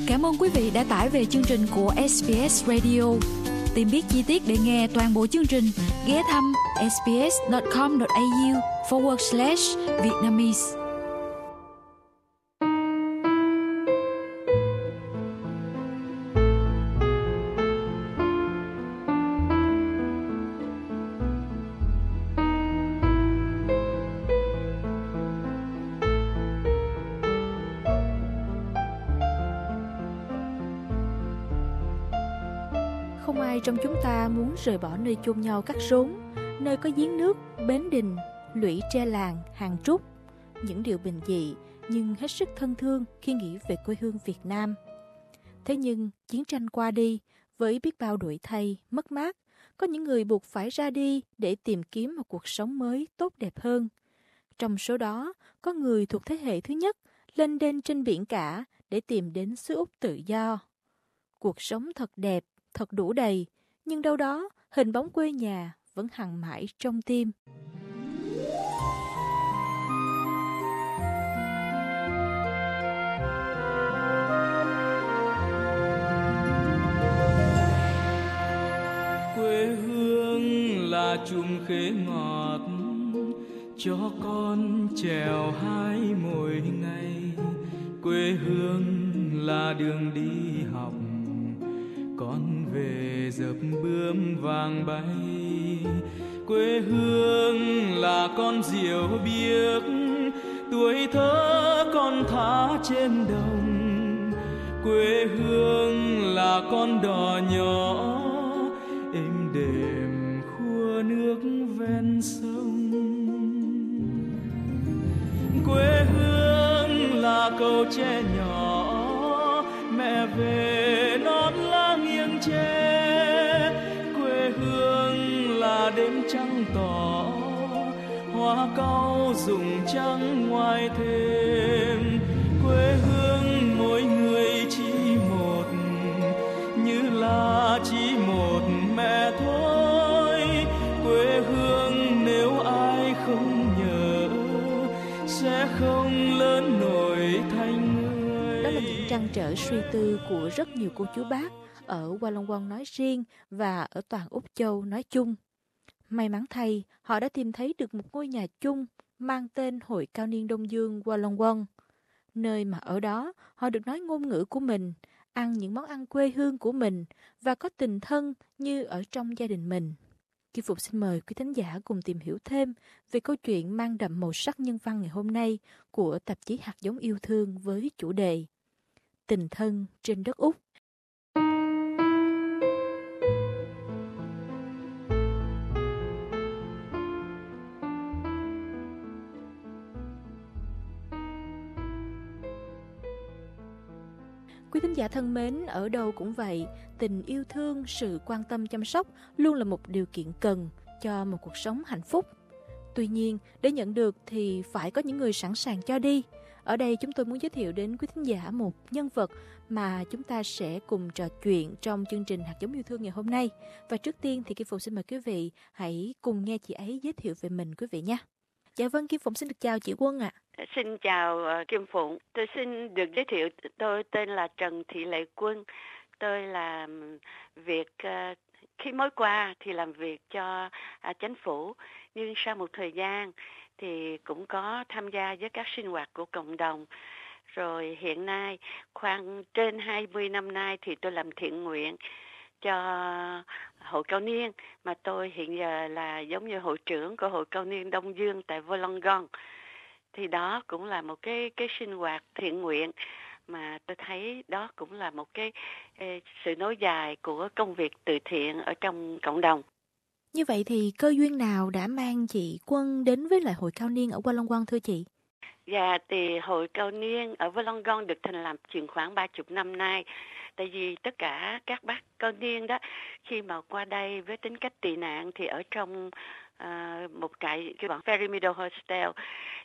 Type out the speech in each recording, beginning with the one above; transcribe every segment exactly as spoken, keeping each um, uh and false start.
Cảm ơn quý vị đã tải về chương trình của ét bê ét Radio. Tìm biết chi tiết để nghe toàn bộ chương trình, ghé thăm sbs.com.au forward slash Vietnamese. Không ai trong chúng ta muốn rời bỏ nơi chôn nhau cắt rốn, nơi có giếng nước, bến đình, lũy tre làng, hàng trúc. Những điều bình dị nhưng hết sức thân thương khi nghĩ về quê hương Việt Nam. Thế nhưng chiến tranh qua đi, với biết bao đổi thay, mất mát, có những người buộc phải ra đi để tìm kiếm một cuộc sống mới tốt đẹp hơn. Trong số đó, có người thuộc thế hệ thứ nhất lênh đênh trên biển cả để tìm đến xứ Úc tự do. Cuộc sống thật đẹp, thật đủ đầy, nhưng đâu đó hình bóng quê nhà vẫn hằn mãi trong tim. Quê hương là chùm khế ngọt cho con trèo hái mỗi ngày. Quê hương là đường đi học, con về dập bướm vàng bay. Quê hương là con diều biếc, tuổi thơ con thả trên đồng. Quê hương là con đò nhỏ êm đềm khua nước ven sông. Quê hương là cầu tre nhỏ, mẹ về non lá nghiêng tre. Quê hương là đêm trăng tỏ, hoa cau rụng trắng ngoài thềm. Quê hương mỗi người chỉ một, như là chỉ một mẹ thôi. Quê hương nếu ai không nhớ sẽ không lớn nổi thành người. Đó là những trăn trở suy tư của rất nhiều cô chú bác ở Wollongong nói riêng và ở toàn Úc Châu nói chung. May mắn thay, họ đã tìm thấy được một ngôi nhà chung mang tên Hội Cao niên Đông Dương Wollongong, nơi mà ở đó họ được nói ngôn ngữ của mình, ăn những món ăn quê hương của mình và có tình thân như ở trong gia đình mình. Kim Phụng xin mời quý thính giả cùng tìm hiểu thêm về câu chuyện mang đậm màu sắc nhân văn ngày hôm nay của tạp chí Hạt giống yêu thương với chủ đề Tình thân trên đất Úc. Quý thính giả thân mến, ở đâu cũng vậy, tình yêu thương, sự quan tâm chăm sóc luôn là một điều kiện cần cho một cuộc sống hạnh phúc. Tuy nhiên, để nhận được thì phải có những người sẵn sàng cho đi. Ở đây chúng tôi muốn giới thiệu đến quý thính giả một nhân vật mà chúng ta sẽ cùng trò chuyện trong chương trình Hạt giống yêu thương ngày hôm nay. Và trước tiên thì Kim Phụng xin mời quý vị hãy cùng nghe chị ấy giới thiệu về mình quý vị nhé. Dạ vâng, Kim Phụng xin được chào chị Quân ạ. À. Xin chào uh, Kim Phụng. Tôi xin được giới thiệu, tôi tên là Trần Thị Lệ Quân. Tôi làm việc, uh, khi mới qua thì làm việc cho uh, chính phủ, nhưng sau một thời gian thì cũng có tham gia với các sinh hoạt của cộng đồng. Rồi hiện nay, khoảng trên hai mươi năm nay thì tôi làm thiện nguyện cho Hội Cao niên, mà tôi hiện giờ là giống như hội trưởng của Hội Cao niên Đông Dương tại Wollongong. Thì đó cũng là một cái cái sinh hoạt thiện nguyện mà tôi thấy đó cũng là một cái ê, sự nối dài của công việc từ thiện ở trong cộng đồng. Như vậy thì cơ duyên nào đã mang chị Quân đến với lại Hội Cao niên ở Wollongong thưa chị? Dạ, thì Hội Cao niên ở Wollongong được thành lập chừng khoảng ba mươi năm nay. Tại vì tất cả các bác cao niên đó, khi mà qua đây với tính cách tị nạn thì ở trong uh, một cái cái bọn Ferry Meadow Hostel,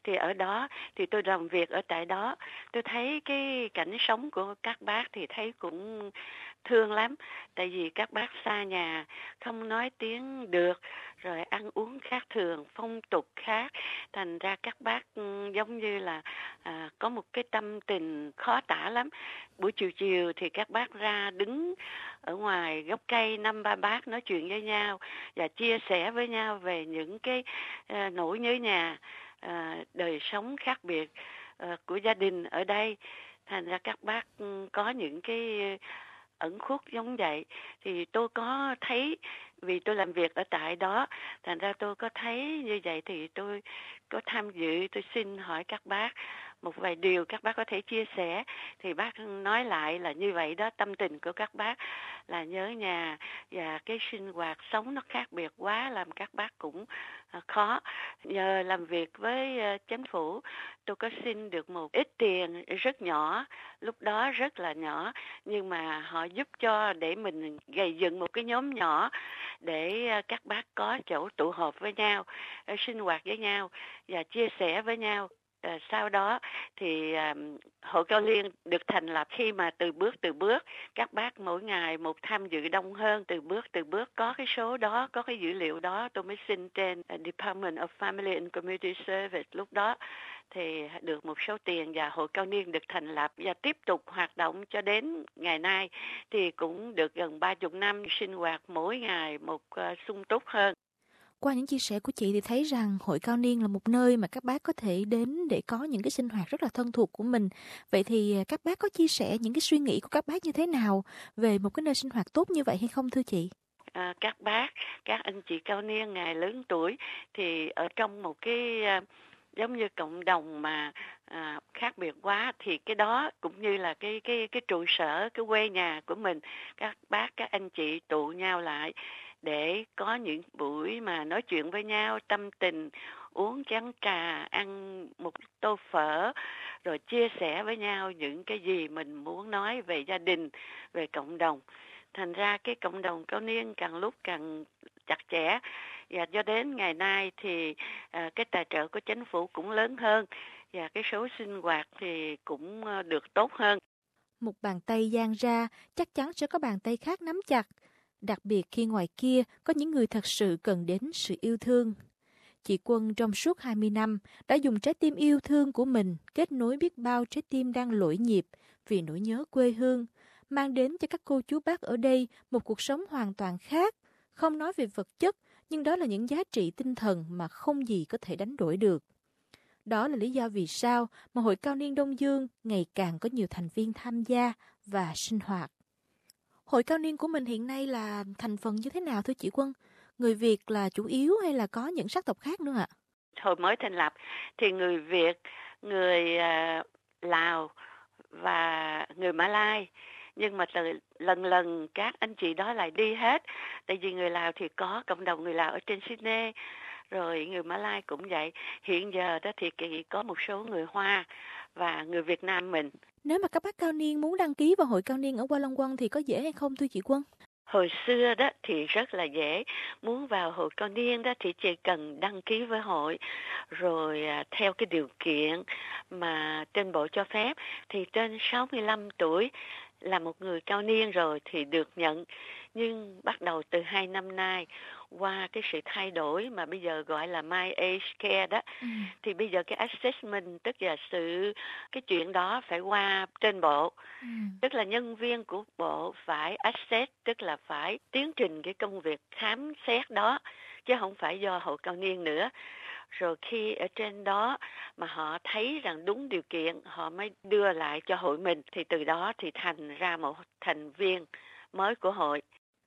Thì ở đó thì tôi làm việc ở tại đó, tôi thấy cái cảnh sống của các bác thì thấy cũng thương lắm. Tại vì các bác xa nhà, không nói tiếng được, rồi ăn uống khác thường, phong tục khác. Thành ra các bác giống như là à, có một cái tâm tình khó tả lắm. Buổi chiều chiều thì các bác ra đứng ở ngoài gốc cây, năm ba bác nói chuyện với nhau và chia sẻ với nhau về những cái à, nỗi nhớ nhà, à, đời sống khác biệt à, của gia đình ở đây. Thành ra các bác có những cái ẩn khuất giống vậy. Thì tôi có thấy, vì tôi làm việc ở tại đó, thành ra tôi có thấy như vậy thì tôi có tham dự, tôi xin hỏi các bác một vài điều các bác có thể chia sẻ. Thì bác nói lại là như vậy đó, tâm tình của các bác là nhớ nhà và cái sinh hoạt sống nó khác biệt quá, làm các bác cũng khó. Nhờ làm việc với chính phủ, tôi có xin được một ít tiền rất nhỏ, lúc đó rất là nhỏ, nhưng mà họ giúp cho để mình gây dựng một cái nhóm nhỏ để các bác có chỗ tụ họp với nhau, sinh hoạt với nhau và chia sẻ với nhau. À, sau đó thì à, Hội Cao Niên được thành lập khi mà từ bước từ bước các bác mỗi ngày một tham dự đông hơn, từ bước từ bước có cái số đó, có cái dữ liệu đó, tôi mới xin trên uh, Department of Family and Community Service. Lúc đó thì được một số tiền và Hội Cao Niên được thành lập và tiếp tục hoạt động cho đến ngày nay, thì cũng được gần ba mươi năm, sinh hoạt mỗi ngày một uh, sung túc hơn. Qua những chia sẻ của chị thì thấy rằng Hội Cao Niên là một nơi mà các bác có thể đến để có những cái sinh hoạt rất là thân thuộc của mình. Vậy thì các bác có chia sẻ những cái suy nghĩ của các bác như thế nào về một cái nơi sinh hoạt tốt như vậy hay không thưa chị? À, các bác, các anh chị Cao Niên ngày lớn tuổi thì ở trong một cái uh, giống như cộng đồng mà à, khác biệt quá, thì cái đó cũng như là cái cái cái trụ sở, cái quê nhà của mình, các bác, các anh chị tụ nhau lại để có những buổi mà nói chuyện với nhau, tâm tình, uống chén trà, ăn một tô phở, rồi chia sẻ với nhau những cái gì mình muốn nói về gia đình, về cộng đồng. Thành ra cái cộng đồng Cao Niên càng lúc càng chặt chẽ, và cho đến ngày nay thì à, cái tài trợ của chính phủ cũng lớn hơn và cái số sinh hoạt thì cũng được tốt hơn. Một bàn tay dang ra chắc chắn sẽ có bàn tay khác nắm chặt, đặc biệt khi ngoài kia có những người thật sự cần đến sự yêu thương. Chị Quân trong suốt hai mươi năm đã dùng trái tim yêu thương của mình kết nối biết bao trái tim đang lỗi nhịp vì nỗi nhớ quê hương, mang đến cho các cô chú bác ở đây một cuộc sống hoàn toàn khác, không nói về vật chất, nhưng đó là những giá trị tinh thần mà không gì có thể đánh đổi được. Đó là lý do vì sao mà Hội Cao Niên Đông Dương ngày càng có nhiều thành viên tham gia và sinh hoạt. Hội Cao Niên của mình hiện nay là thành phần như thế nào thưa chị Quân? Người Việt là chủ yếu hay là có những sắc tộc khác nữa ạ? Hồi mới thành lập thì người Việt, người uh, Lào và người Mã Lai. Nhưng mà từ lần lần các anh chị đó lại đi hết. Tại vì người Lào thì có cộng đồng người Lào ở trên Sydney, rồi người Mã Lai cũng vậy. Hiện giờ đó thì có một số người Hoa và người Việt Nam mình. Nếu mà các bác Cao Niên muốn đăng ký vào Hội Cao Niên ở Qua Long Quân thì có dễ hay không thưa chị Quân? Hồi xưa đó thì rất là dễ. Muốn vào Hội Cao Niên đó thì chỉ cần đăng ký với hội, rồi à, theo cái điều kiện mà trên bộ cho phép, thì trên sáu mươi lăm tuổi là một người cao niên rồi thì được nhận. Nhưng bắt đầu từ hai năm nay, qua cái sự thay đổi mà bây giờ gọi là My Age Care đó, ừ. thì bây giờ cái assessment, tức là sự cái chuyện đó phải qua trên bộ, ừ. tức là nhân viên của bộ phải assess, tức là phải tiến trình cái công việc khám xét đó, chứ không phải do Hội Cao Niên nữa. Rồi khi ở trên đó mà họ thấy rằng đúng điều kiện, họ mới đưa lại cho hội mình, thì từ đó thì thành ra một thành viên mới của hội.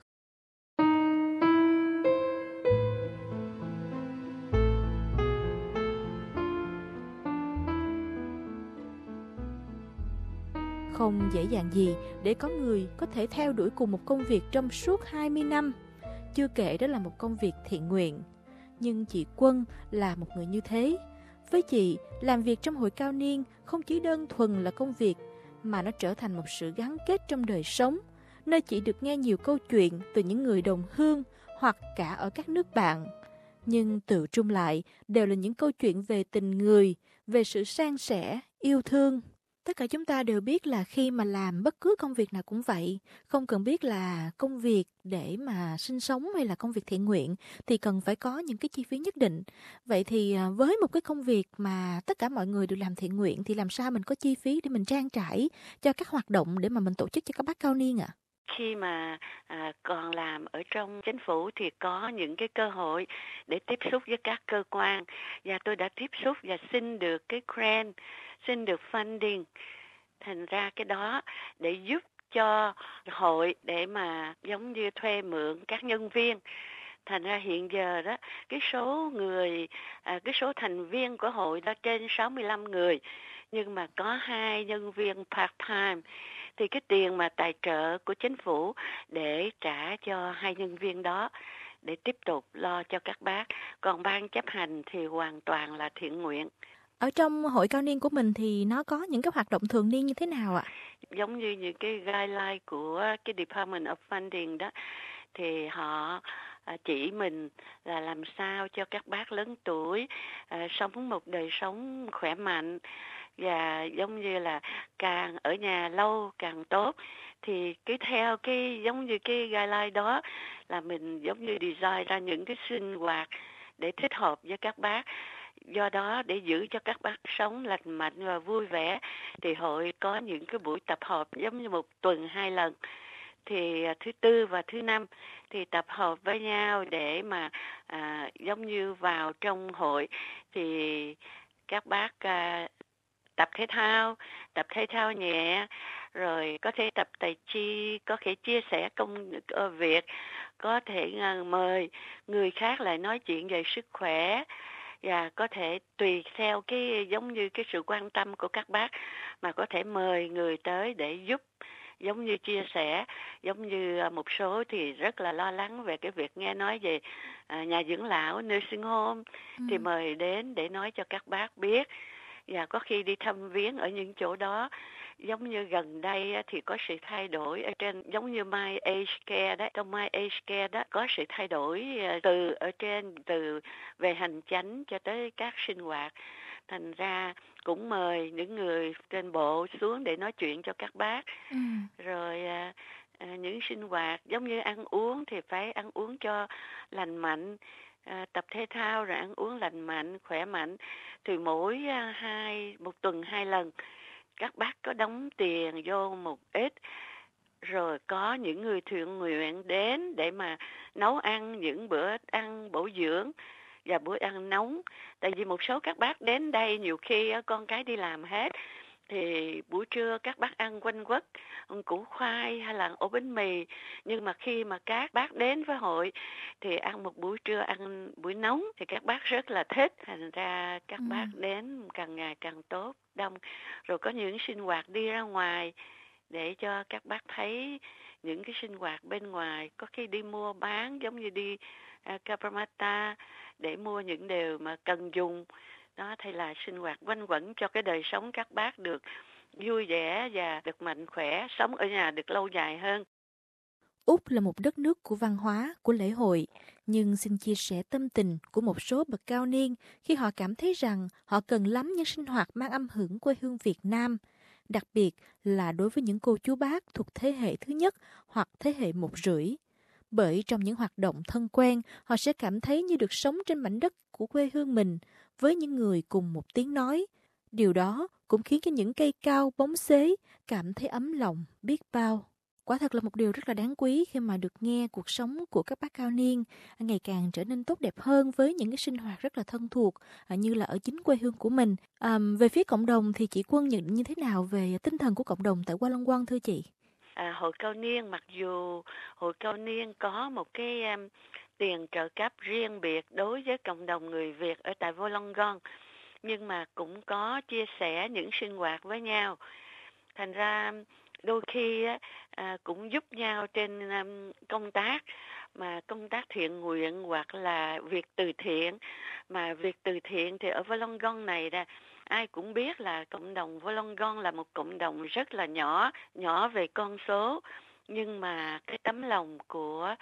Không dễ dàng gì để có người có thể theo đuổi cùng một công việc trong suốt hai mươi năm, chưa kể đó là một công việc thiện nguyện. Nhưng chị Quân là một người như thế. Với chị, làm việc trong Hội Cao Niên không chỉ đơn thuần là công việc, mà nó trở thành một sự gắn kết trong đời sống, nơi chị được nghe nhiều câu chuyện từ những người đồng hương hoặc cả ở các nước bạn. nhưng tự trung lại đều là những câu chuyện về tình người, về sự san sẻ, yêu thương. Tất cả chúng ta đều biết là khi mà làm bất cứ công việc nào cũng vậy, không cần biết là công việc để mà sinh sống hay là công việc thiện nguyện thì cần phải có những cái chi phí nhất định. Vậy thì với một cái công việc mà tất cả mọi người đều làm thiện nguyện thì làm sao mình có chi phí để mình trang trải cho các hoạt động để mà mình tổ chức cho các bác cao niên ạ? À? Khi mà à, còn làm ở trong chính phủ thì có những cái cơ hội để tiếp xúc với các cơ quan, và tôi đã tiếp xúc và xin được cái grant, xin được funding. Thành ra cái đó để giúp cho hội để mà giống như thuê mượn các nhân viên. Thành ra hiện giờ đó cái số người, à, cái số thành viên của hội đó trên sáu mươi lăm người, nhưng mà có hai nhân viên part time. Thì cái tiền mà tài trợ của chính phủ để trả cho hai nhân viên đó để tiếp tục lo cho các bác. Còn ban chấp hành thì hoàn toàn là thiện nguyện. Ở trong hội cao niên của mình thì nó có những cái hoạt động thường niên như thế nào ạ? Giống như những cái guideline của cái Department of Funding đó, thì họ chỉ mình là làm sao cho các bác lớn tuổi à, sống một đời sống khỏe mạnh, và giống như là càng ở nhà lâu càng tốt. Thì cứ theo cái giống như cái guideline đó là mình giống như design ra những cái sinh hoạt để thích hợp với các bác. Do đó để giữ cho các bác sống lành mạnh và vui vẻ thì hội có những cái buổi tập hợp giống như một tuần hai lần. Thì thứ tư và thứ năm thì tập hợp với nhau để mà à, giống như vào trong hội thì các bác à, tập thể thao, tập thể thao nhẹ, rồi có thể tập tài chi, có thể chia sẻ công việc, có thể mời người khác lại nói chuyện về sức khỏe, và có thể tùy theo cái giống như cái sự quan tâm của các bác mà có thể mời người tới để giúp, giống như chia sẻ. Giống như một số thì rất là lo lắng về cái việc nghe nói về à, nhà dưỡng lão, nursing home, ừ. thì mời đến để nói cho các bác biết, và có khi đi thăm viếng ở những chỗ đó. Giống như gần đây thì có sự thay đổi ở trên, giống như My Age Care đó, trong My Age Care đó có sự thay đổi từ ở trên, từ về hành chánh cho tới các sinh hoạt. Thành ra cũng mời những người trên bộ xuống để nói chuyện cho các bác. Ừ. Rồi à, à, những sinh hoạt giống như ăn uống thì phải ăn uống cho lành mạnh, à, tập thể thao rồi ăn uống lành mạnh, khỏe mạnh. Thì mỗi à, hai một tuần hai lần các bác có đóng tiền vô một ít, rồi có những người thiện nguyện đến để mà nấu ăn những bữa ăn bổ dưỡng và bữa ăn nóng. Tại vì một số các bác đến đây nhiều khi con cái đi làm hết, thì buổi trưa các bác ăn quanh quất củ khoai hay là ổ bánh mì, nhưng mà khi mà các bác đến với hội thì ăn một buổi trưa ăn buổi nóng thì các bác rất là thích. Thành ra các ừ. bác đến càng ngày càng tốt, đông. Rồi có những sinh hoạt đi ra ngoài để cho các bác thấy những cái sinh hoạt bên ngoài, có khi đi mua bán giống như đi uh, Cabramatta để mua những điều mà cần dùng đó. Thì là sinh hoạt quanh quẩn cho cái đời sống các bác được vui vẻ và được mạnh khỏe, sống ở nhà được lâu dài hơn. Úc là một đất nước của văn hóa, của lễ hội, nhưng xin chia sẻ tâm tình của một số bậc cao niên khi họ cảm thấy rằng họ cần lắm những sinh hoạt mang âm hưởng quê hương Việt Nam, đặc biệt là đối với những cô chú bác thuộc thế hệ thứ nhất hoặc thế hệ một rưỡi. Bởi trong những hoạt động thân quen, họ sẽ cảm thấy như được sống trên mảnh đất của quê hương mình với những người cùng một tiếng nói. Điều đó cũng khiến cho những cây cao bóng xế cảm thấy ấm lòng biết bao. Quả thật là một điều rất là đáng quý khi mà được nghe cuộc sống của các bác cao niên ngày càng trở nên tốt đẹp hơn với những cái sinh hoạt rất là thân thuộc như là ở chính quê hương của mình. À, về phía cộng đồng thì chị Quân nhận định như thế nào về tinh thần của cộng đồng tại Kuala Lumpur thưa chị? À, hội cao niên, mặc dù hội cao niên có một cái um, tiền trợ cấp riêng biệt đối với cộng đồng người Việt ở tại Wollongong, nhưng mà cũng có chia sẻ những sinh hoạt với nhau. Thành ra đôi khi à, cũng giúp nhau trên um, công tác, mà công tác thiện nguyện hoặc là việc từ thiện. Mà việc từ thiện thì ở Wollongong này là ai cũng biết là cộng đồng Wollongong là một cộng đồng rất là nhỏ, nhỏ về con số, nhưng mà cái tấm lòng của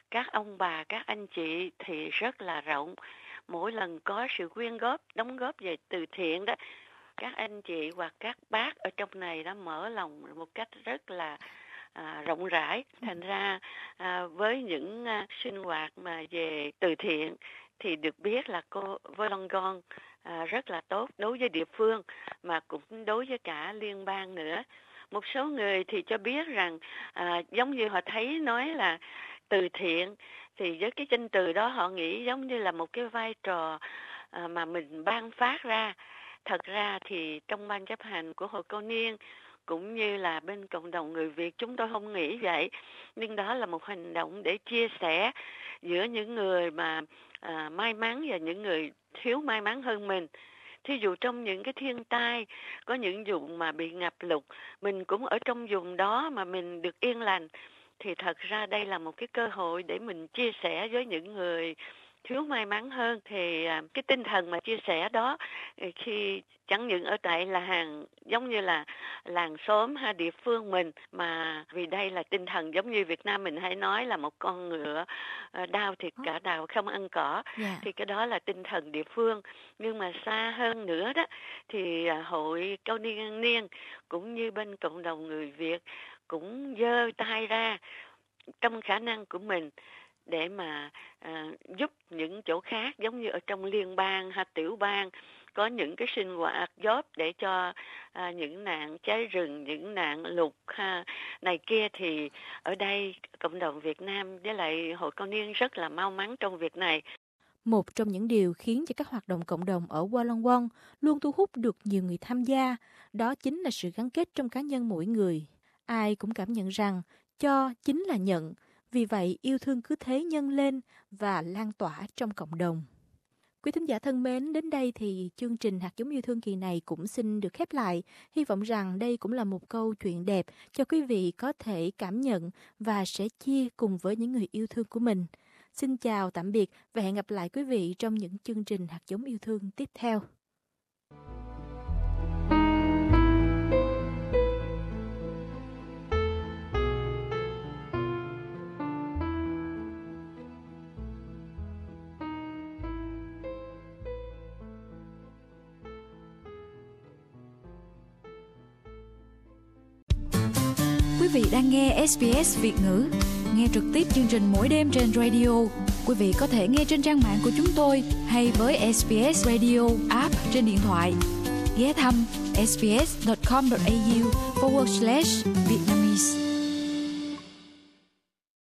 các ông bà, các anh chị thì rất là rộng. Mỗi lần có sự quyên góp, đóng góp về từ thiện đó, các anh chị hoặc các bác ở trong này đã mở lòng một cách rất là à, rộng rãi. Thành ra à, với những à, sinh hoạt mà về từ thiện thì được biết là cô Wollongong à, rất là tốt đối với địa phương mà cũng đối với cả liên bang nữa. Một số người thì cho biết rằng à, giống như họ thấy nói là từ thiện thì với cái danh từ đó họ nghĩ giống như là một cái vai trò à, mà mình ban phát ra. Thật ra thì trong ban chấp hành của Hội Cao Niên cũng như là bên cộng đồng người Việt chúng tôi không nghĩ vậy, nhưng đó là một hành động để chia sẻ giữa những người mà à, may mắn và những người thiếu may mắn hơn mình. Thí dụ trong những cái thiên tai, có những vùng mà bị ngập lụt, mình cũng ở trong vùng đó mà mình được yên lành, thì thật ra đây là một cái cơ hội để mình chia sẻ với những người thiếu may mắn hơn. Thì cái tinh thần mà chia sẻ đó, khi chẳng những ở tại là hàng giống như là làng xóm hay địa phương mình, mà vì đây là tinh thần giống như Việt Nam mình hay nói là một con ngựa đau thịt cả đào không ăn cỏ, yeah. Thì cái đó là tinh thần địa phương. Nhưng mà xa hơn nữa đó thì Hội Cao Niên Niên cũng như bên cộng đồng người Việt cũng giơ tay ra trong khả năng của mình để mà à, giúp những chỗ khác, giống như ở trong liên bang hay tiểu bang có những cái sinh hoạt góp để cho à, những nạn cháy rừng, những nạn lụt ha, này kia. Thì ở đây cộng đồng Việt Nam với lại Hội Cao Niên rất là may mắn trong việc này. Một trong những điều khiến cho các hoạt động cộng đồng ở Wollongong luôn thu hút được nhiều người tham gia, đó chính là sự gắn kết trong cá nhân mỗi người. Ai cũng cảm nhận rằng cho chính là nhận, vì vậy yêu thương cứ thế nhân lên và lan tỏa trong cộng đồng. Quý thính giả thân mến, đến đây thì chương trình Hạt giống yêu thương kỳ này cũng xin được khép lại. Hy vọng rằng đây cũng là một câu chuyện đẹp cho quý vị có thể cảm nhận và sẽ chia cùng với những người yêu thương của mình. Xin chào, tạm biệt và hẹn gặp lại quý vị trong những chương trình Hạt giống yêu thương tiếp theo. Quý vị đang nghe ét bê ét Việt ngữ. Nghe trực tiếp chương trình mỗi đêm trên radio. Quý vị có thể nghe trên trang mạng của chúng tôi hay với ét bê ét Radio app trên điện thoại. Ghé thăm sbs dot com dot a u forward slash Vietnamese.